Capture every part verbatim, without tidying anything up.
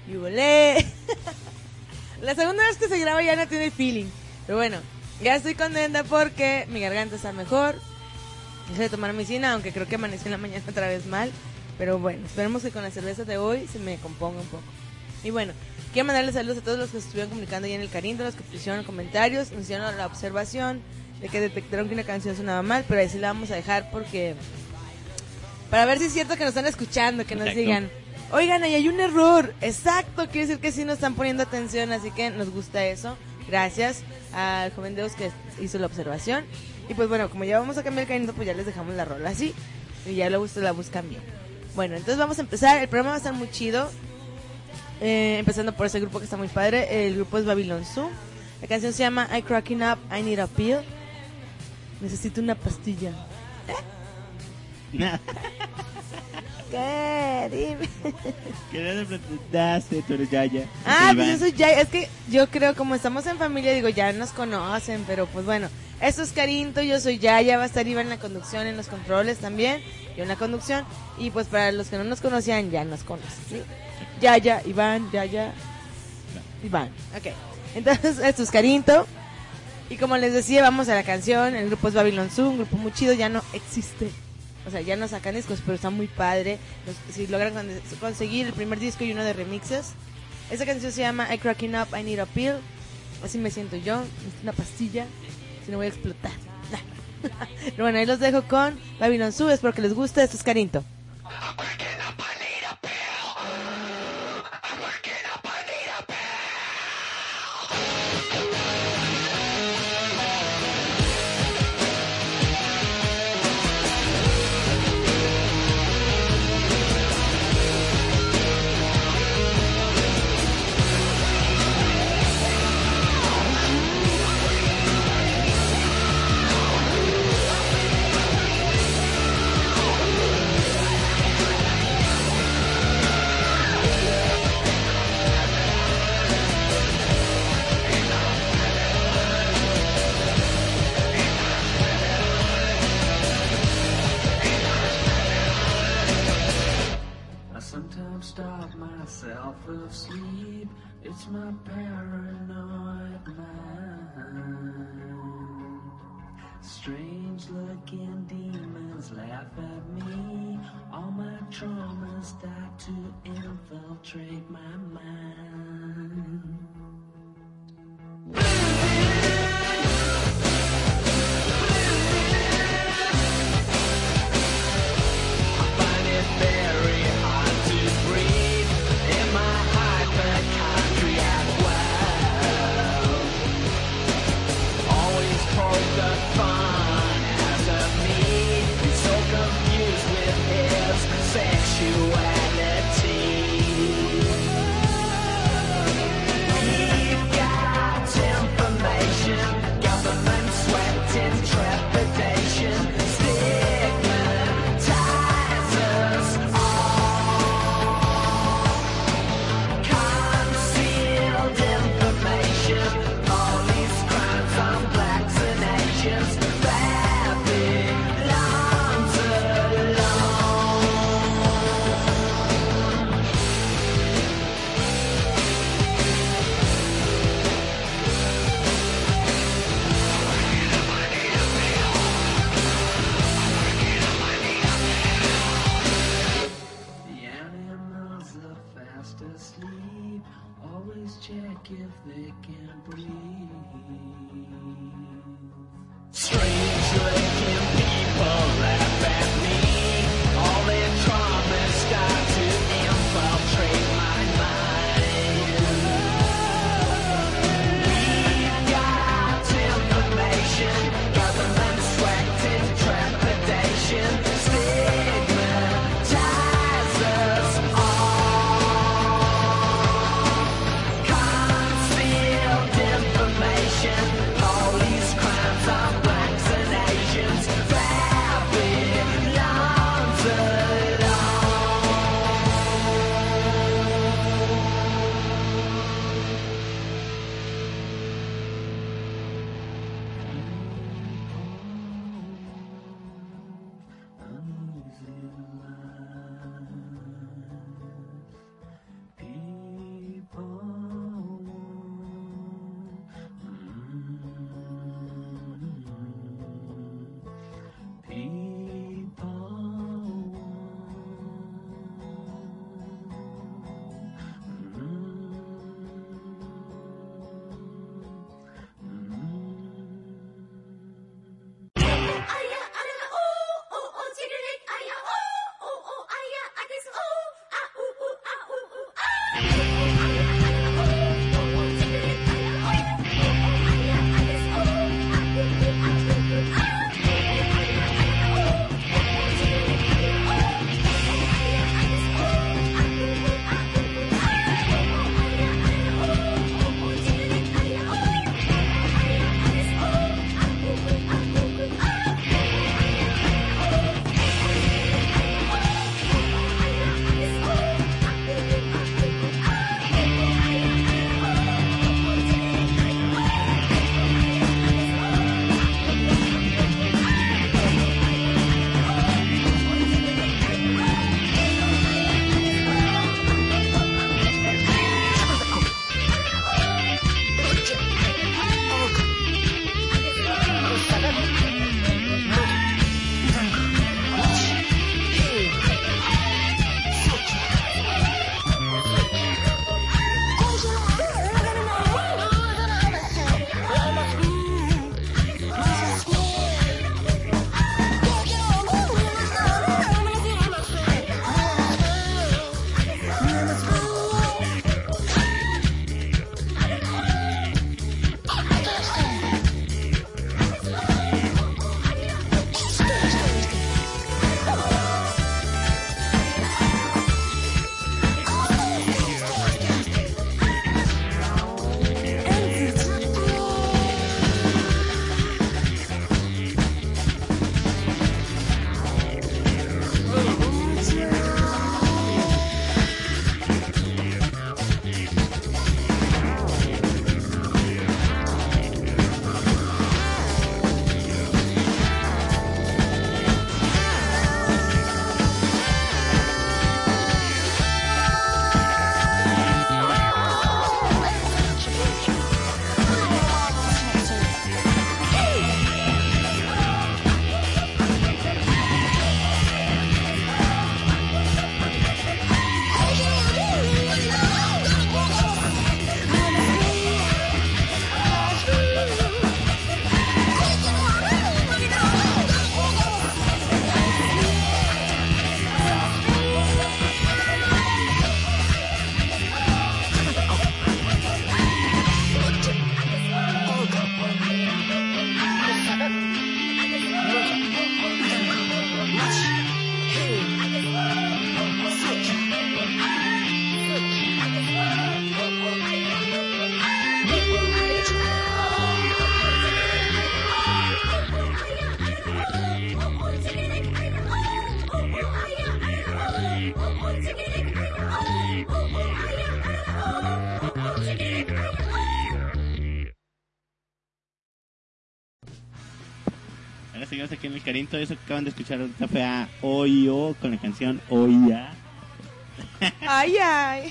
Y volé. La segunda vez que se graba ya no tiene feeling. Pero bueno, ya estoy contenta porque mi garganta está mejor. Dejé de tomar medicina, aunque creo que amanecí en la mañana otra vez mal. Pero bueno, esperemos que con la cerveza de hoy se me componga un poco. Y bueno, quiero mandarles saludos a todos los que se estuvieron comunicando ahí en el Carinto, los que pusieron comentarios, nos hicieron la observación de que detectaron que una canción sonaba mal, pero ahí sí la vamos a dejar porque... para ver si es cierto que nos están escuchando, que nos Exacto. digan, oigan, ahí hay un error. Exacto, quiere decir que sí nos están poniendo atención, así que nos gusta eso. Gracias al joven Deus que hizo la observación. Y pues bueno, como ya vamos a cambiar el Carinto, pues ya les dejamos la rola así. Y ya luego ustedes la buscan bien. Bueno, entonces vamos a empezar. El programa va a estar muy chido. Eh, empezando por ese grupo que está muy padre. El grupo es Babylon Zoo. La canción se llama I Cracking Up, I Need a Pill. Necesito una pastilla. ¿Eh? ¿Qué? Dime. ¿Qué le preguntaste, tú eres Yaya? Ah, Iván. pues yo soy Yaya. Es que yo creo, como estamos en familia, digo, ya nos conocen. Pero pues bueno, esto es Carinto, yo soy Yaya. Va a estar Iván en la conducción, en los controles también. Yo en la conducción. Y pues para los que no nos conocían, ya nos conocen, ¿sí? Yaya, Iván, Yaya, Iván. Ok, entonces esto es Carinto. Y como les decía, vamos a la canción. El grupo es Babylon Zoo, un grupo muy chido, ya no existe. O sea, ya no sacan discos, pero está muy padre. Los, si logran con- conseguir el primer disco y uno de remixes. Esa canción se llama I Cracking Up, I Need a Pill. Así me siento yo, necesito una pastilla, si no voy a explotar. Pero bueno, ahí los dejo con Babylon Zoo, espero que les guste. Esto es Carinto. I sometimes stop myself of sleep. It's my paranoid mind. Strange looking demons laugh at me. All my traumas start to infiltrate my mind. Find it very hard to breathe in my hypochondriac world. Always poke the fun out of me. He's so confused with his sexuality. We've got information, government sweating trepidation, stigmatizes all. Concealed information, all these crimes on blacks and Asians, Babylon's alone. The animals are fast asleep. Always check if they can breathe. Strange looking people laugh at me. All their traumas start to infiltrate my mind. We've got information, government sweating trepidation, stigmatizes all. Concealed information, all these crimes on blacks and seguimos aquí en el Carinto. Eso que acaban de escuchar ahorita fue a Oyo con la canción Oya. Ay, ay.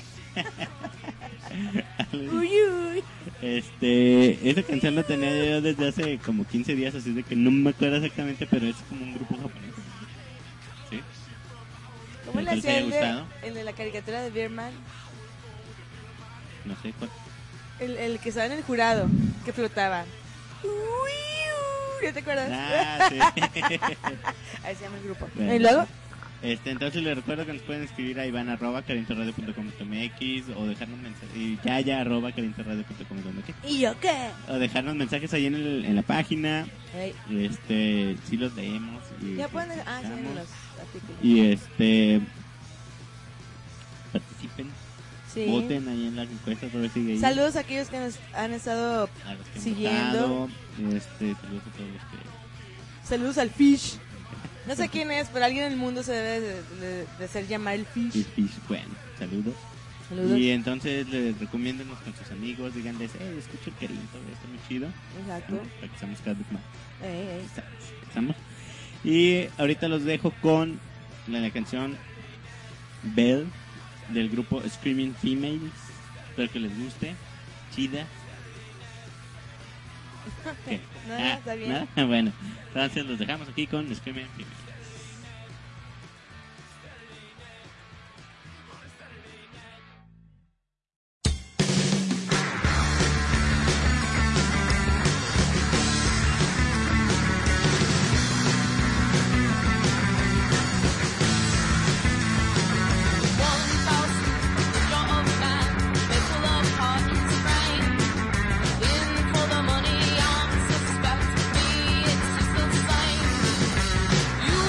Uy, uy. Este, esa canción la tenía yo desde hace como quince días, así de que no me acuerdo exactamente, pero es como un grupo japonés. ¿Sí? ¿Cómo le Entonces, hacía ¿te el ha de, gustado? el de la caricatura de Beerman? No sé cuál. El, el que estaba en el jurado, que flotaba. Uy, uy. ¿Ya te acuerdas? Ah, sí. Ahí se llama el grupo. Bueno. ¿Y luego? Este, entonces les recuerdo que nos pueden escribir a iván arroba carintoradio punto com punto m x o dejarnos mensajes y yaya arroba carintoradio punto com punto m x ¿Y yo qué? o dejarnos mensajes ahí en, el, en la página. Hey. Este, sí los leemos y Ya los pueden dejar. Ah, sí, en escuchamos. los artículos. Y este, participen, Sí. voten ahí en la encuesta, todo sigue ahí. Saludos a aquellos que nos han estado a los que han siguiendo. votado. Este, saludos a todos los que Saludos al Fish. No sé quién es, pero alguien en el mundo se debe de, de, de hacer llamar el Fish. y- y, bueno, saludos. Saludos. Y entonces les recomiéndenos con sus amigos, díganles, eh, escucho el Carinto, está muy chido. Exacto. Para que seamos cada vez más. Ey, ey. Estamos. Y ahorita los dejo con la, la canción Belle del grupo Screaming Females. Espero que les guste. Chida. ¿Qué? Nada, está bien. ¿nada? Bueno, entonces los dejamos aquí con Screaming Females. You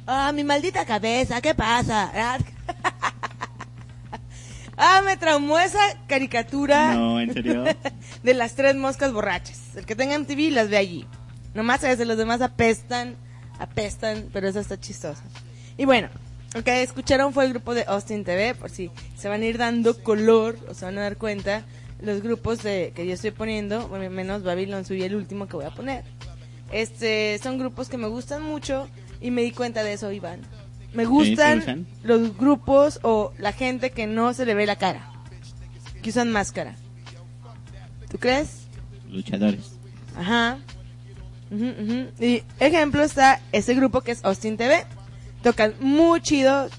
Ah, mi maldita cabeza, ¿qué pasa? Ah, me traumó esa caricatura. No, ¿en serio? De las tres moscas borrachas. El que tenga M T V las ve allí. Nomás a veces los demás apestan, apestan, pero esa está chistosa. Y bueno, lo que escucharon fue el grupo de Austin T V, por si se van a ir dando color, o se van a dar cuenta, los grupos de, que yo estoy poniendo, bueno, menos Babylon Zoo y el último que voy a poner. Este, son grupos que me gustan mucho y me di cuenta de eso, Iván. Me gustan ¿Sí, los grupos o la gente que no se le ve la cara, que usan máscara. ¿Tú crees? Luchadores. Ajá. Uh-huh, uh-huh. Y ejemplo está ese grupo que es Austin T V. Tocan muy chido.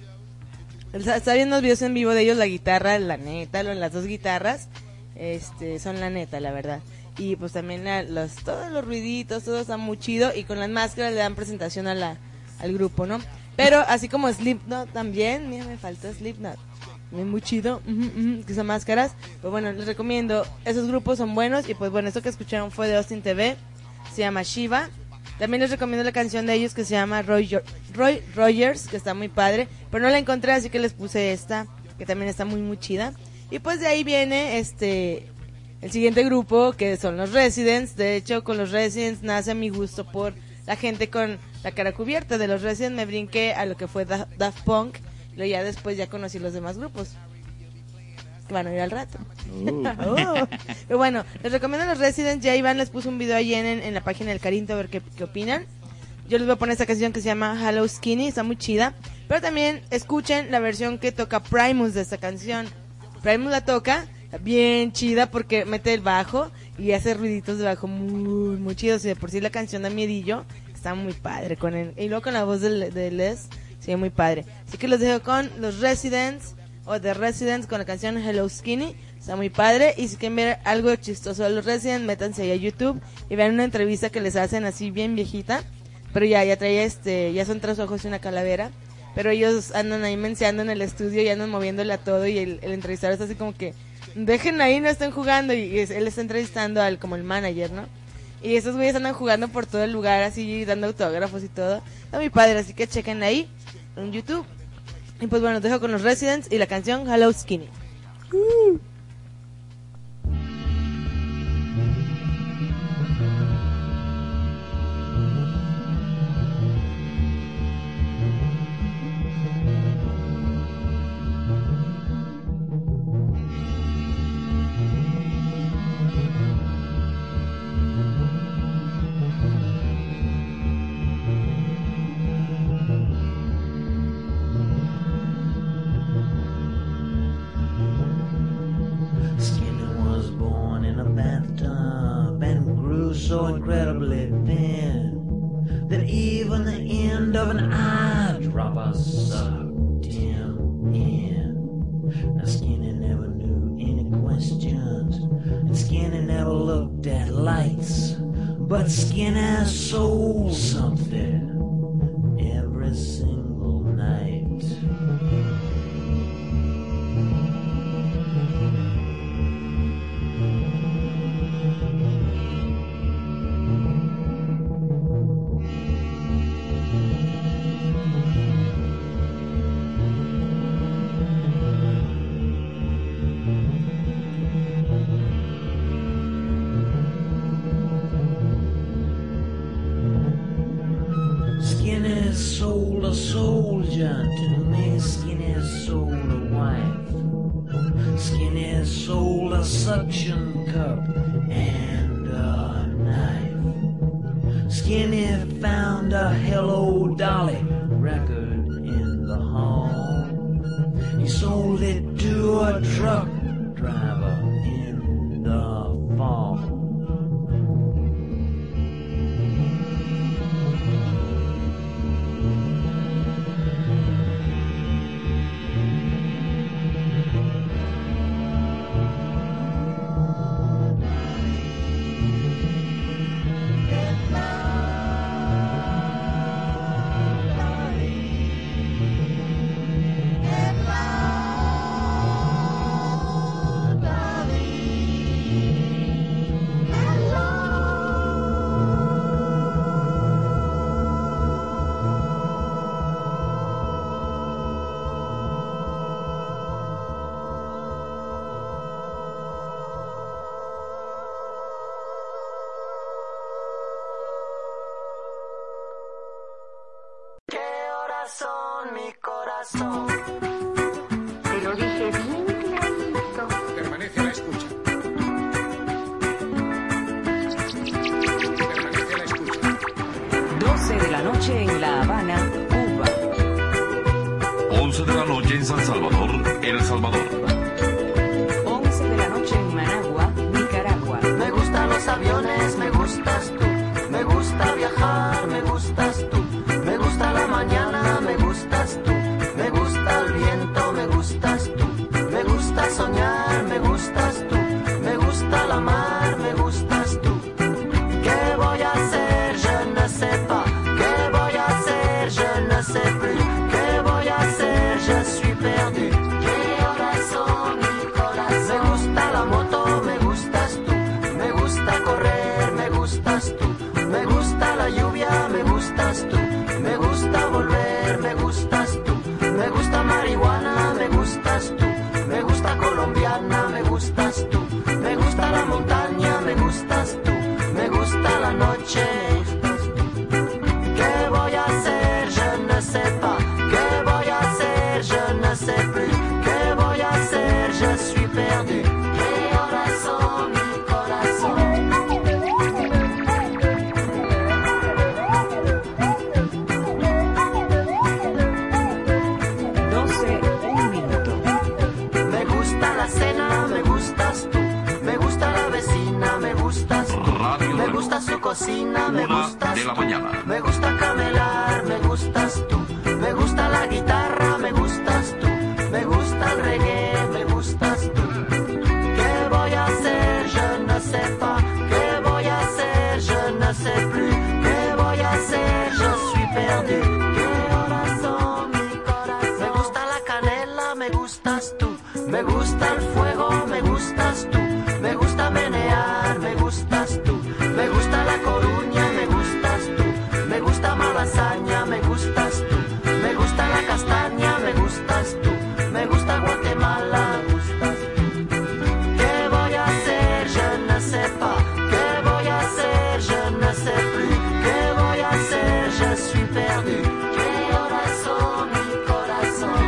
Está viendo los videos en vivo de ellos, la guitarra, la neta, las dos guitarras, este, son la neta, la verdad. Y pues también la, los, todos los ruiditos, todo está muy chido. Y con las máscaras le dan presentación a la, al grupo, ¿no? Pero así como Slipknot también, mira, me faltó Slipknot. Muy chido, uh-huh, uh-huh, que son máscaras. Pues bueno, les recomiendo, esos grupos son buenos. Y pues bueno, esto que escucharon fue de Austin T V, se llama Shiva. También les recomiendo la canción de ellos que se llama Roy, Roy Rogers, que está muy padre. Pero no la encontré, así que les puse esta, que también está muy muy chida. Y pues de ahí viene este el siguiente grupo, que son los Residents. De hecho, con los Residents nace mi gusto por la gente con la cara cubierta. De los Residents me brinqué a lo que fue Da- Daft Punk. Y ya después ya conocí los demás grupos, que van a ir al rato. Uh. Oh. Pero bueno, les recomiendo los Residents. Ya Iván les puso un video ahí en, en la página del Carinto a ver qué, qué opinan. Yo les voy a poner esta canción que se llama Hello Skinny, está muy chida. Pero también escuchen la versión que toca Primus de esta canción. Primus la toca bien chida porque mete el bajo y hace ruiditos de bajo muy, muy chidos. Y de por sí la canción da miedillo, está muy padre con él. Y luego con la voz de, de Les, sí, muy padre. Así que los dejo con los Residents, o The Residents, con la canción Hello Skinny. Está muy padre. Y si quieren ver algo chistoso de los Residents, métanse ahí a YouTube y vean una entrevista que les hacen así bien viejita. Pero ya, ya trae este, ya son tres ojos y una calavera. Pero ellos andan ahí menseando en el estudio y andan moviéndole a todo. Y el, el entrevistador está así como que, dejen ahí, no estén jugando. Y, y es, él está entrevistando al como el manager, ¿no? Y esos güeyes andan jugando por todo el lugar, así dando autógrafos y todo. Está muy padre, así que chequen ahí en YouTube. Y pues bueno, los dejo con los Residents y la canción Hello Skinny. Uh. So incredibly thin that even the end of an eyedropper sucked him in. Now Skinny never knew any questions, and Skinny never looked at lights, but Skinny sold something every single night. Skinny sold a soldier to me, Skinny sold a wife, Skinny sold a suction cup and a knife. Skinny found a Hello Dolly record in the hall. He sold it to a truck driver in the fall. corazón, mi corazón. Te lo dije bien clarito. Permanece a la escucha. Permanece a la escucha. doce de la noche en La Habana, Cuba. once de la noche en San Salvador, El Salvador. once de la noche en Managua, Nicaragua. Me gustan los aviones, me gustas tú. Me gusta viajar, me gustas tú. Me gusta la mañana, me gustas tú. Me gusta el viento, me gustas tú. Me gusta soñar, me gustas tú. Me gusta la mar, me gustas tú. ¿Qué voy a hacer? Je ne sais pas. ¿Qué voy a hacer? Je ne sais plus. ¿Qué voy a hacer? Je suis perdu. Mi corazón, mi corazón. Me gusta la moto, me gustas tú. Me gusta correr, me gustas tú. Me gusta la lluvia, me gustas tú. Me gusta volver, me gustas tú. Me gusta marihuana, me gustas tú. Me gusta colombiana, me gustas tú. Me gusta la montaña, me gustas tú. Me gusta la noche, me gustas tú. ¿Qué voy a hacer? Je ne sais pas. ¿Qué voy a hacer? Je ne sais plus. ¿Qué voy a hacer? Je suis perdu. Mi corazón, mi corazón. doce, un minuto. Me gusta la cena, me gustas tú. Me gusta la vecina, me gustas tú. Radio Me Reloj. gusta su cocina, me Una gustas de la tú. mañana. Me gusta camelar, me gustas tú. Me gusta la guitarra, me gustas tú. Me gusta el reggae, me gustas tú. ¿Qué voy a hacer? Je ne sais pas. ¿Qué voy a hacer? Je ne sais plus. ¿Qué voy a hacer? Je suis perdu. Mi corazón, mi corazón. Me gusta la canela, me gustas tú. Me gusta el fuego, me gustas tú. Me gusta menear, me gustas tú. Me gusta la coruña, me gustas tú. Me gusta malasaña, me gustas tú. Me gusta la castaña, me gustas tú. Me gusta Guatemala, me gustas tú. ¿Qué voy a hacer? Je ne sais pas. ¿Qué voy a hacer? Je ne sais plus. ¿Qué voy a hacer? Je suis perdu. Mi corazón, mi corazón.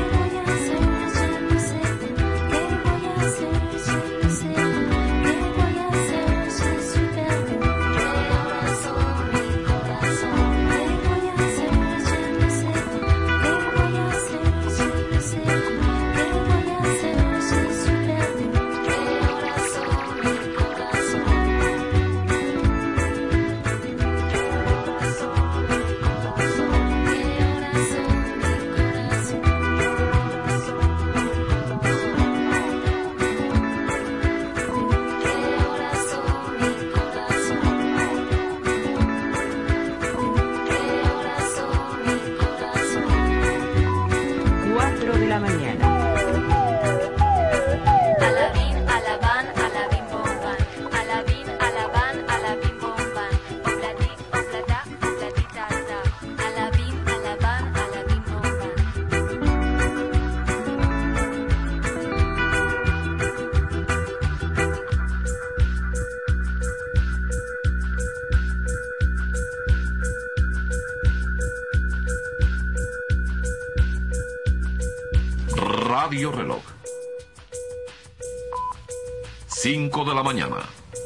cuatro de la mañana. Alabín, alabán, alabín, bomban. Alabín, alabán, alabín, bomban. Obladi, oblada, obladita, da. Alabín, alabán, alabín, bomban. Radio Reloj. cinco de la mañana.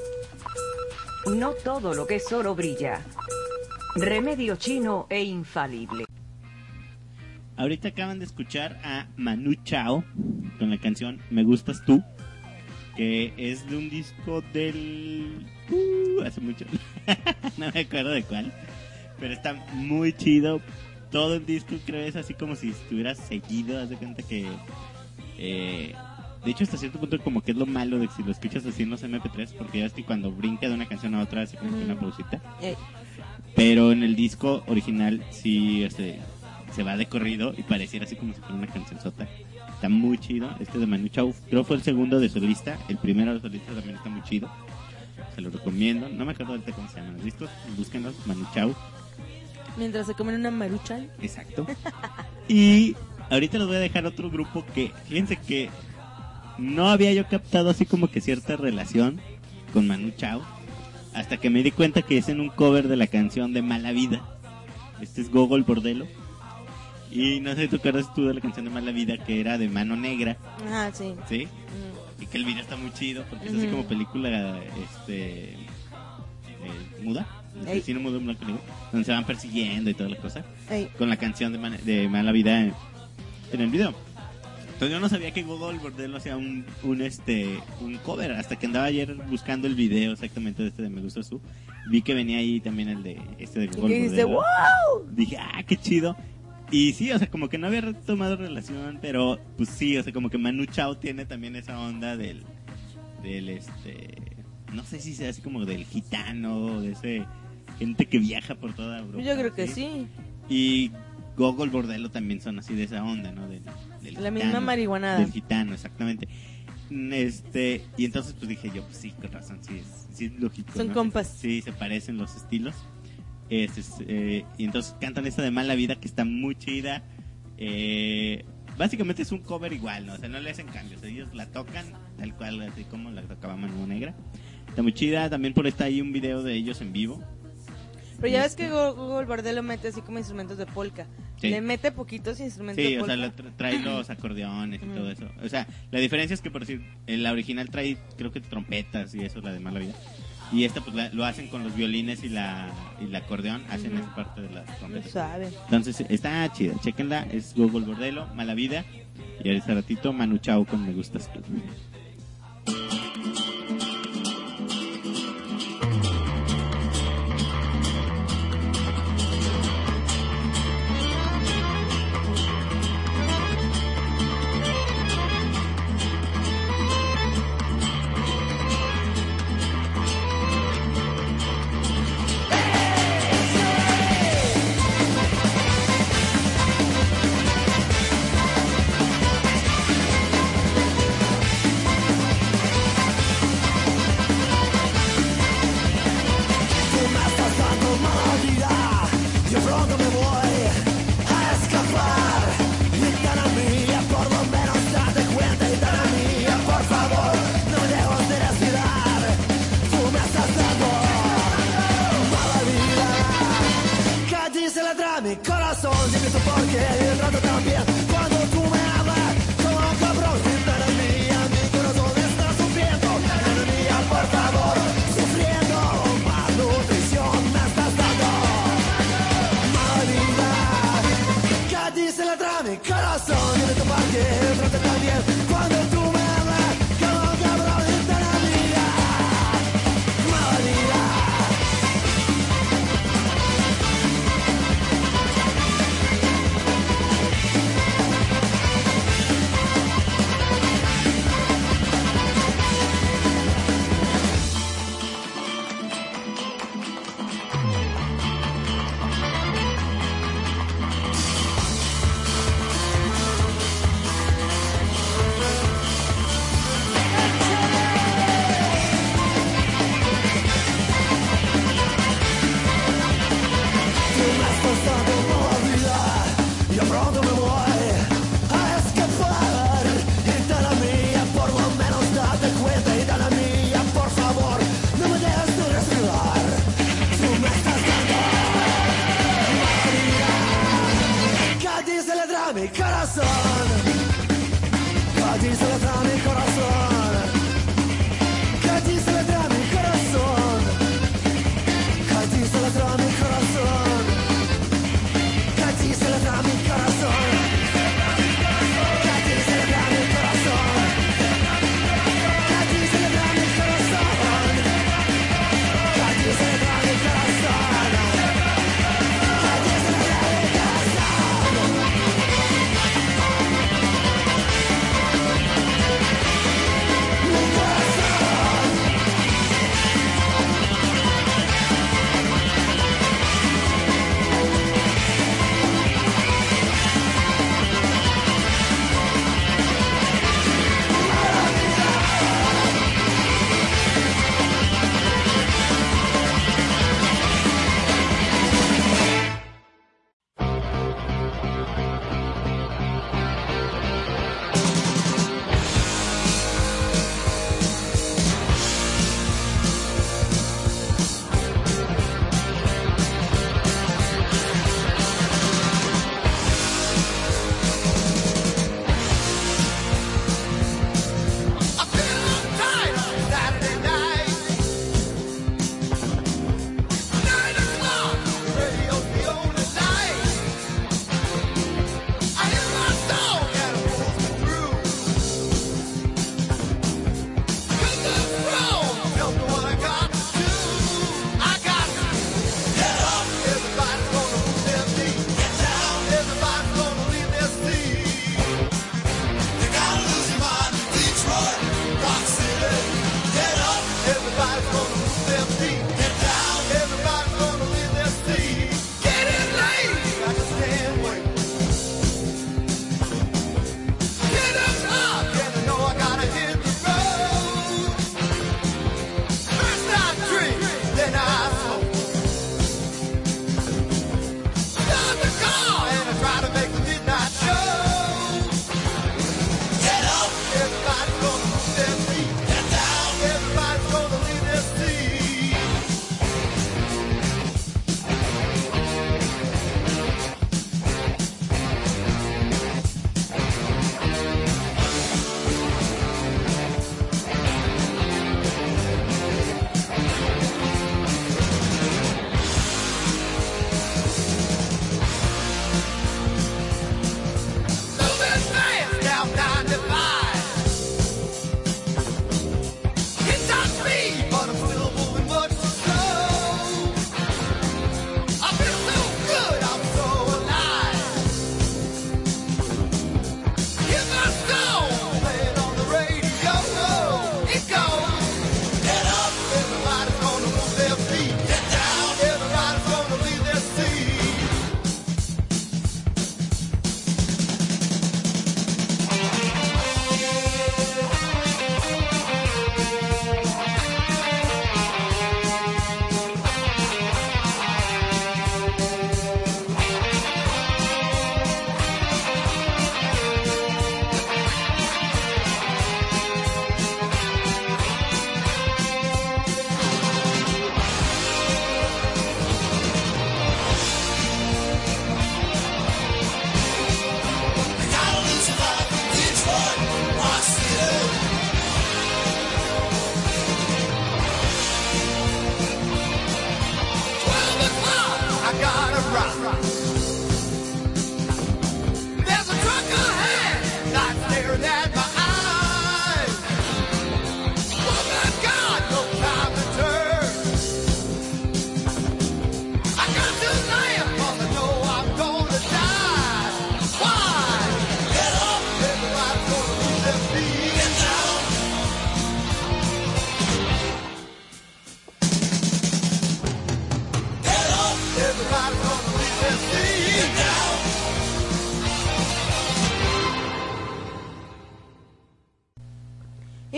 No todo lo que es oro brilla. Remedio chino e infalible. Ahorita acaban de escuchar a Manu Chao con la canción Me Gustas Tú, que es de un disco del... Uh, hace mucho. No me acuerdo de cuál, pero está muy chido. Todo el disco creo es así como si estuviera seguido. Haz de cuenta que... Eh, de hecho hasta cierto punto como que es lo malo de que si lo escuchas así en los eme pe tres, porque ya es que cuando brinca de una canción a otra hace como que una pausita. Eh, Pero en el disco original sí este, se va de corrido y pareciera así como si fuera una canción sota. Está muy chido. Este de Manu Chao, creo fue el segundo de solista. El primero de solista también está muy chido. Se lo recomiendo. No me acuerdo ahorita cómo se llaman los discos. Búsquenlos, Manu Chao. mientras se comen una maruchan. Exacto. Y ahorita les voy a dejar otro grupo que, fíjense que no había yo captado así como que cierta relación con Manu Chao, hasta que me di cuenta que es en un cover de la canción de Mala Vida. Este es Gogol Bordello. Y no sé, ¿tú acuerdas tú de la canción de Mala Vida que era de Mano Negra? Ajá, sí. ¿Sí? Mm. Y que el video está muy chido porque es Ujú. así como película este eh, muda, Ey. el cine mudo en blanco y negro, donde se van persiguiendo y toda la cosa, Ey. con la canción de, Man- de Mala Vida en, en el video. Entonces yo no sabía que Gogol Bordello hacía un, un este un cover hasta que andaba ayer buscando el video exactamente de este de Me Gustas Tú. Vi que venía ahí también el de este de Y Gogol que dice, Bordello. wow. Dije, ah, qué chido. Y sí, o sea, como que no había retomado relación, pero pues sí, o sea, como que Manu Chao tiene también esa onda del, del este, no sé si sea así como del gitano, de ese gente que viaja por toda Europa. Yo creo que sí. Y Gogol Bordello también son así de esa onda, ¿no? Del, del La gitano, misma marihuanada. Del gitano, exactamente. Este, y entonces pues dije yo, pues sí, con razón, sí es, sí es lógico. Son ¿no? compas. Sí, se parecen los estilos. Es, es, eh, y entonces cantan esta de Mala Vida que está muy chida. Eh, básicamente es un cover igual, ¿no? O sea, no le hacen cambios. Ellos la tocan tal cual, así como la tocaba Manu Negra. Está muy chida. También por ahí está ahí un video de ellos en vivo. Pero ya ves que Google Bordello mete así como instrumentos de polka. Sí. Le mete poquitos instrumentos Sí, de o polka. sea, lo tra- trae los acordeones y Ujú. todo eso. O sea, la diferencia es que, por decir, en la original trae, creo que trompetas y eso, la de Mala Vida. Y esta, pues, la- lo hacen con los violines y la y el acordeón, hacen Ujú. esa parte de las No trompetas. sabe. Entonces, está chida, chequenla, es Google Bordello, Mala Vida. Y ahorita ratito, Manu Chao con Me Gustas Tú. Mi corazón, dime tú por qué yo trato tan bien cuando tú me hablas como un cabrón. Gitana mía, mi corazón está sufriendo. Gitana mía, por favor, sufriendo. Malnutrición me estás dando. Mala vida, ¿qué dice la letra? Mi corazón, dime tú por qué yo trato tan bien cuando tú me hablas como un cabrón. Gitana mía, mala vida. Tú me has costado toda la vida, yo pronto me voy a escapar. Gitana mía, por lo menos date cuenta. Gitana mía, por favor, no me dejes de respirar. Tú me estás dando mala vida. ¿Qué dice la letra? Mi corazón. ¿Qué dice la letra? Mi corazón. ¿Qué dice la letra? Mi corazón. ¿Qué dice la letra? Mi corazón.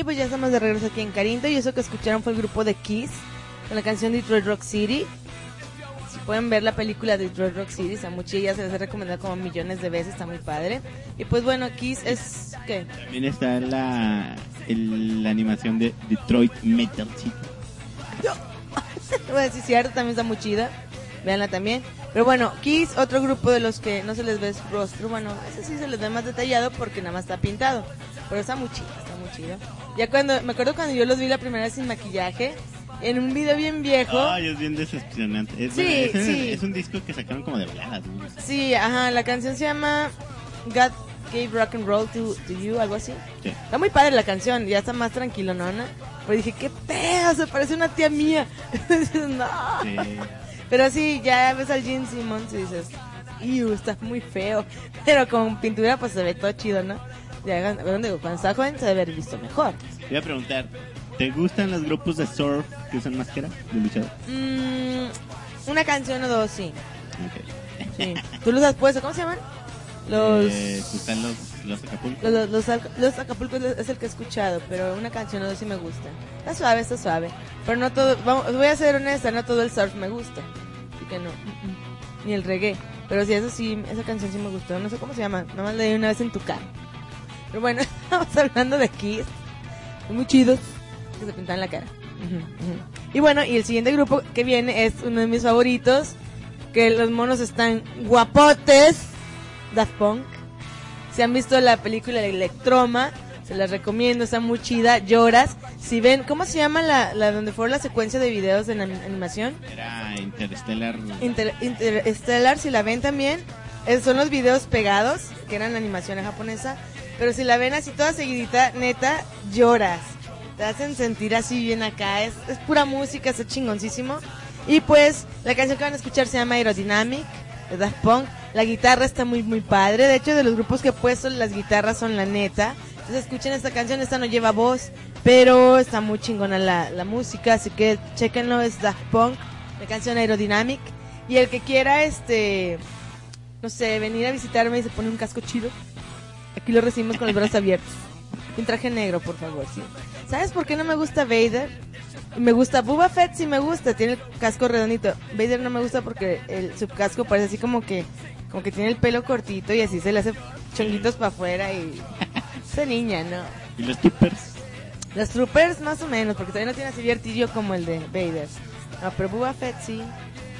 Y pues ya estamos de regreso aquí en Carinto. Y eso que escucharon fue el grupo de Kiss con la canción Detroit Rock City. Si pueden ver la película Detroit Rock City, está muy chida, se les he recomendado como millones de veces, está muy padre. Y pues bueno, Kiss es... ¿qué? También está la, el- la animación de Detroit Metal City. Bueno, sí, cierto, también está muy chida. Véanla también. Pero bueno, Kiss, otro grupo de los que no se les ve su rostro. Bueno, ese sí se les ve más detallado porque nada más está pintado. Pero está muy chido, está muy chido. Ya cuando, me acuerdo cuando yo los vi la primera vez sin maquillaje, en un video bien viejo. Ay, es bien decepcionante. Es, Sí, es, es- sí. es un disco que sacaron como de baladas, ¿no? Sí, ajá, la canción se llama God Gave Rock and Roll to, to You, algo así. Sí. Está muy padre la canción, ya está más tranquilo, ¿no? Pero dije, qué pedo, se parece a una tía mía. Dices, no. Sí. Pero sí, ya ves al Gene Simmons y dices, ¡iu! Está muy feo. Pero con pintura pues se ve todo chido, ¿no? Ya, cuando digo, cuando está joven se debe haber visto mejor. Te voy a preguntar, ¿te gustan los grupos de surf que usan máscara de luchador? Mm, una canción o dos, sí. Ok. sí. ¿Tú los has puesto? ¿Cómo se llaman? Los... Eh, pues están los, los Acapulco. Los, los, los, Al- los Acapulco es el que he escuchado, pero una canción o dos sí me gusta. Está suave, está suave. Pero no todo, vamos, voy a ser honesta, no todo el surf me gusta. Así que no. mm, mm. Ni el reggae. Pero sí, eso sí, esa canción sí me gustó. No sé cómo se llama. Nada más leí una vez en tu cara. Pero bueno, estamos hablando de Kiss. Muy chidos. Que se pintan la cara. Ujú, ujú. Y bueno, y el siguiente grupo que viene es uno de mis favoritos. Que los monos están guapotes. Daft Punk. Si han visto la película Electroma, se las recomiendo, está muy chida, lloras. Si ven, ¿cómo se llama la, la donde fue la secuencia de videos en anim- animación? Era Interstellar. Inter, Interstellar, si la ven también, eh, son los videos pegados, que eran animación japonesa, pero si la ven así toda seguidita, neta, lloras. Te hacen sentir así bien acá, es, es pura música, está chingoncísimo. Y pues, la canción que van a escuchar se llama Aerodynamic, de Daft Punk. La guitarra está muy muy padre, de hecho de los grupos que he puesto las guitarras son la neta. Entonces escuchen esta canción, esta no lleva voz, pero está muy chingona la, la música, así que chequenlo, es Daft Punk, la canción Aerodynamic. Y el que quiera, este, no sé, venir a visitarme y se pone un casco chido, aquí lo recibimos con los brazos abiertos. Un traje negro, por favor, sí. ¿Sabes por qué no me gusta Vader? Me gusta Boba Fett, sí me gusta, tiene el casco redondito. Vader no me gusta porque el subcasco parece así como que como que tiene el pelo cortito y así se le hace chonguitos para afuera y esa niña, ¿no? ¿Y los Troopers? Los Troopers más o menos, porque todavía no tiene así viertillo como el de Vader. No, pero Boba Fett sí. Ujú,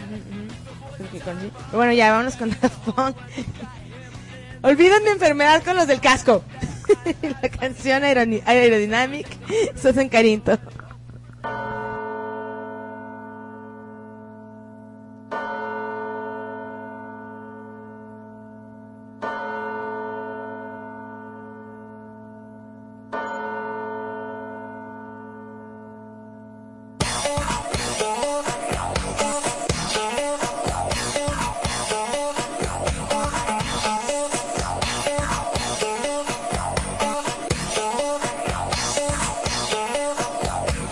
ujú. Creo que con sí. Pero bueno, ya vámonos con Daft Punk. Olviden mi enfermedad con los del casco. La canción Aeroni- Aerodynamic, sos en Carinto. Thank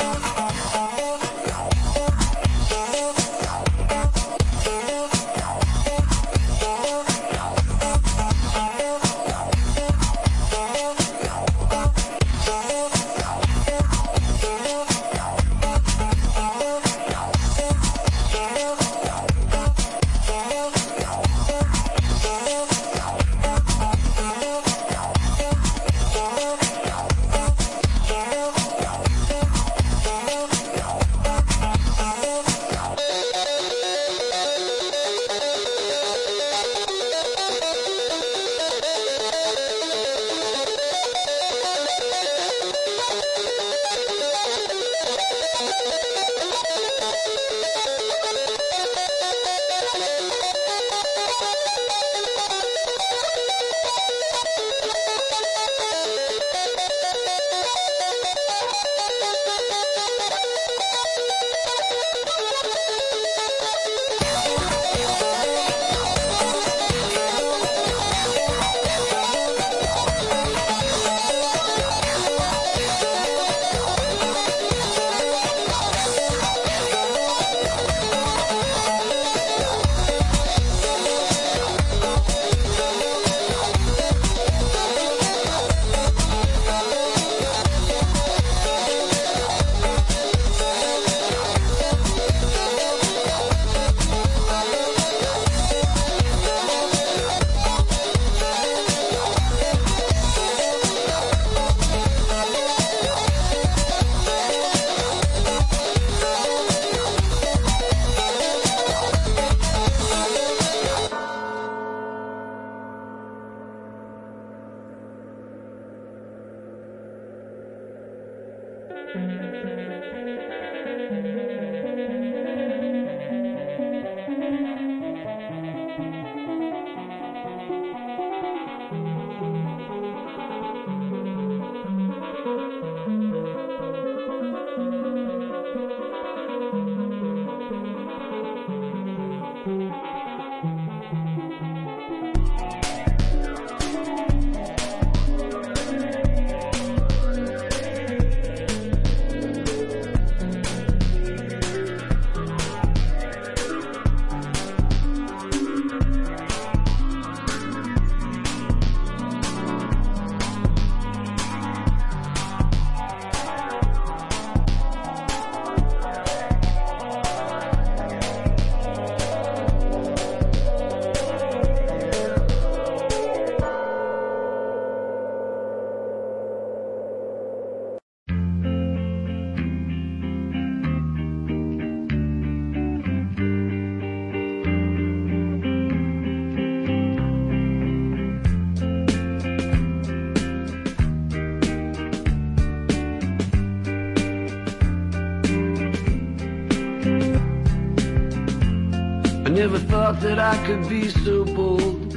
I never thought that I could be so bold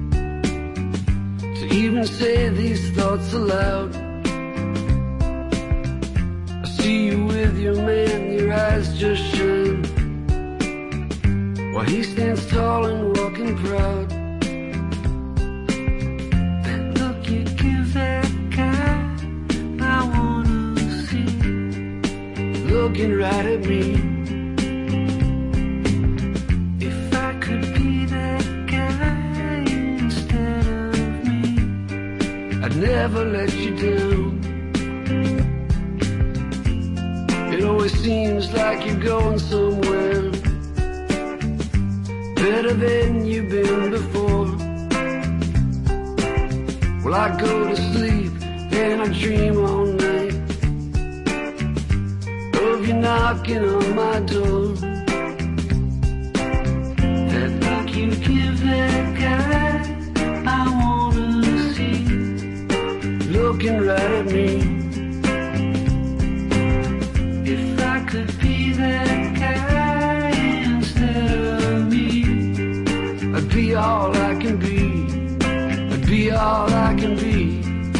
to even say these thoughts aloud. I see you with your man, your eyes just shine, while he stands tall and walking proud. That look you give that guy, I wanna see, looking right at me. If I could be that guy instead of me, I'd never let you down. It always seems like you're going somewhere better than you've been before. Well, I go to sleep and I dream all night of you knocking on my door. That look you give that guy, I wanna see, looking right at me. If I could be that guy instead of me, I'd be all I can be, I'd be all I can be.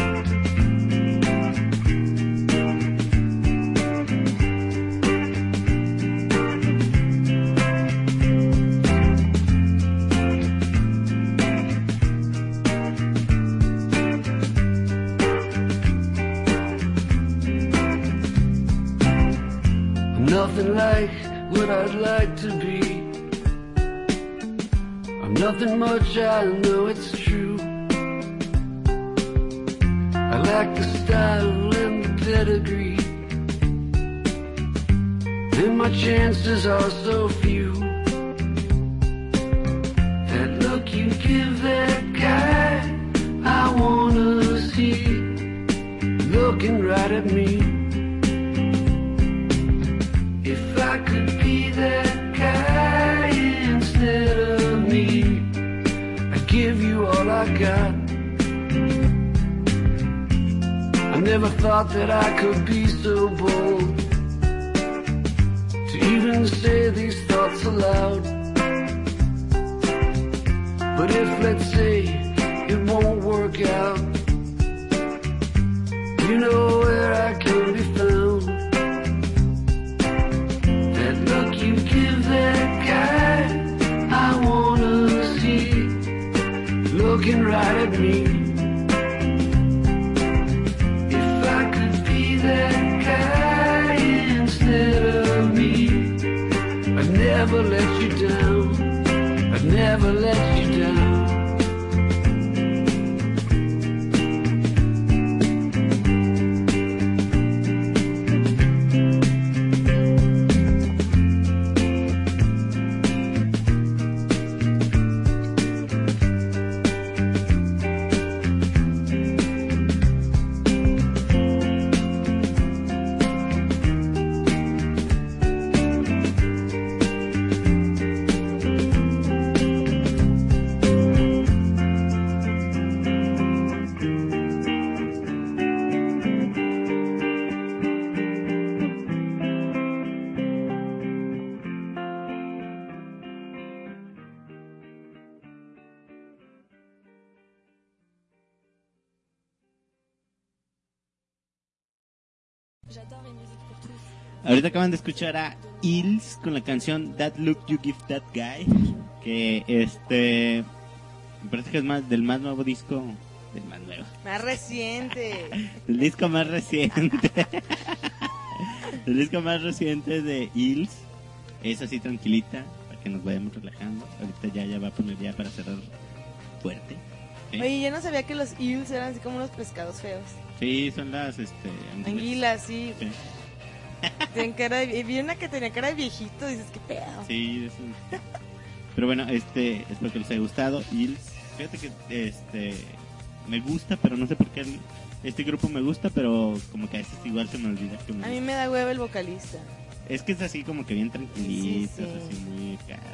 I'm nothing like what I'd like to be. I'm nothing much, I know it's true. I lack the style and the pedigree, and my chances are so few. That look you give that guy, I wanna see, looking right at me. If I could be that guy instead of me, I'd give you all I got. I never thought that I could be so bold to even say these thoughts aloud. But if, let's say, it won't work out, you know where I can be found. That look you give that guy, I wanna see, looking right at me. If I could be that guy instead of me, I'd never let you down, I'd never let you down. Ahorita acaban de escuchar a Hills con la canción That Look You Give That Guy, que este me parece que es más del más nuevo disco, del más nuevo, más reciente, el disco más reciente, el disco más reciente de Hills. Es así tranquilita para que nos vayamos relajando. Ahorita ya ya va a poner ya para cerrar fuerte. ¿Eh? Oye, yo no sabía que los eels eran así como unos pescados feos. Sí, son las este anguilas, sí. Sí. Tienen cara de, vi una que tenía cara de viejito, dices, qué pedo. Sí, eso. Pero bueno, este, espero que les haya gustado. Y fíjate que este me gusta, pero no sé por qué el, este grupo me gusta, pero como que a veces igual se me olvida que me A mí gusta. me da hueva el vocalista. Es que es así como que bien tranquilito, Sí, sí. así muy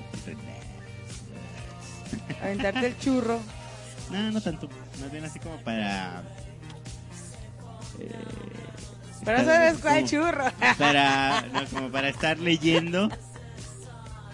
Aventarte el churro. No, no tanto, más bien así como para eh, Pero no sabes cuál churro. Para, no, como para estar leyendo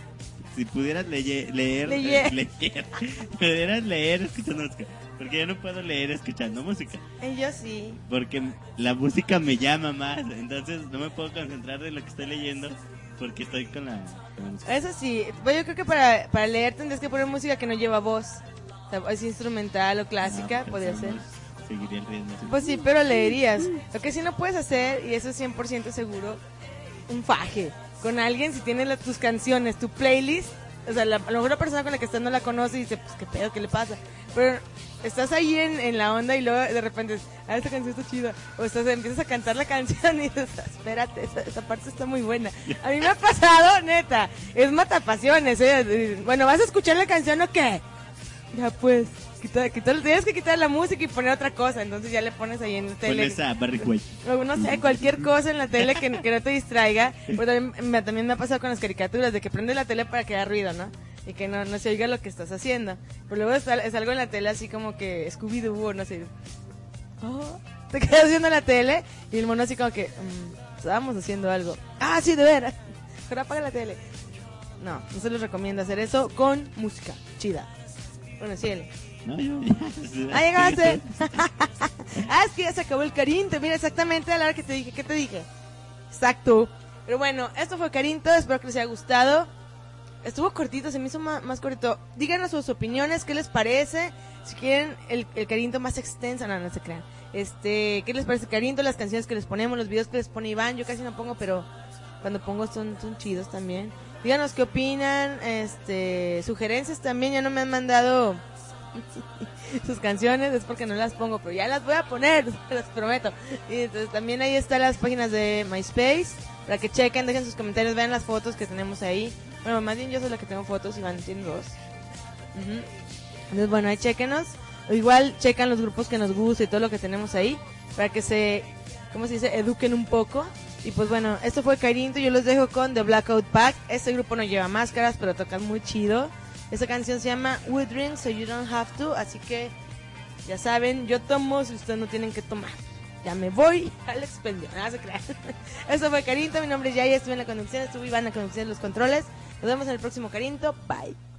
si pudieras leye- leer, Leye- eh, leer, pudieras leer escuchando música, porque yo no puedo leer escuchando música, Eh, Yo sí. porque la música me llama más, entonces no me puedo concentrar de lo que estoy leyendo, porque estoy con la, con la música. Eso sí. Pues yo creo que para, para leer tendrías que poner música que no lleva voz. O sea, es instrumental o clásica, No, podría pues, ser. no, seguiría el ritmo. así. Pues sí, pero leerías. Lo que sí no puedes hacer, y eso es cien por ciento seguro, un faje con alguien si tienes la- tus canciones, tu playlist. O sea, la, a lo mejor la persona con la que estás no la conoce y dice, pues qué pedo, qué le pasa. Pero estás ahí en, en la onda y luego de repente, ah, esta canción está chida. O estás, empiezas a cantar la canción y dices, espérate, esa, esa parte está muy buena. A mí me ha pasado, neta, es matapasiones, ¿eh? Bueno, ¿vas a escuchar la canción o qué? Ya pues, quita, quita, tienes que quitar la música y poner otra cosa, entonces ya le pones ahí en la tele. Pones a Barry White. O no sé, cualquier cosa en la tele que, que no te distraiga. Pero también me, también me ha pasado con las caricaturas, de que prende la tele para que haga ruido, ¿no? Y que no, no se oiga lo que estás haciendo. Pero luego está, es algo en la tele así como que Scooby-Doo o no sé. Oh, te quedas viendo la tele y el mono así como que, mm, estábamos haciendo algo. Ah, sí, de veras. Pero apaga la tele. No, no se les recomiendo hacer eso con música chida. Bueno, sí, él. No, yo ¡Ah, llegaste! Ah, es que ya se acabó el Carinto. Mira, exactamente a la hora que te dije. ¿Qué te dije? Exacto. Pero bueno, esto fue Carinto. Espero que les haya gustado. Estuvo cortito, se me hizo más, más cortito. Díganos sus opiniones, qué les parece. Si quieren el, el Carinto más extenso, no, no se crean. Este, ¿qué les parece el Carinto? Las canciones que les ponemos, los videos que les pone Iván. Yo casi no pongo, pero cuando pongo son, son chidos también. Díganos qué opinan. Este, sugerencias también. Ya no me han mandado sus canciones, es porque no las pongo, pero ya las voy a poner, se las prometo. Y entonces también ahí están las páginas de MySpace, para que chequen, dejen sus comentarios, vean las fotos que tenemos ahí. Bueno, más bien yo soy la que tengo fotos, Iván tiene dos. Uh-huh. Entonces bueno, ahí chequenos. O igual checan los grupos que nos gusta y todo lo que tenemos ahí, para que se, ¿cómo se dice? Eduquen un poco. Y pues bueno, esto fue Carinto, yo los dejo con The Blackout Pack. Este grupo no lleva máscaras, pero tocan muy chido. Esta canción se llama We Drink So You Don't Have To, así que ya saben, yo tomo si ustedes no tienen que tomar. Ya me voy al expendio, nada se crean. Esto fue Carinto, mi nombre es Yaya, estuve en la conducción, estuve Iván en la conducción de los controles. Nos vemos en el próximo Carinto, bye.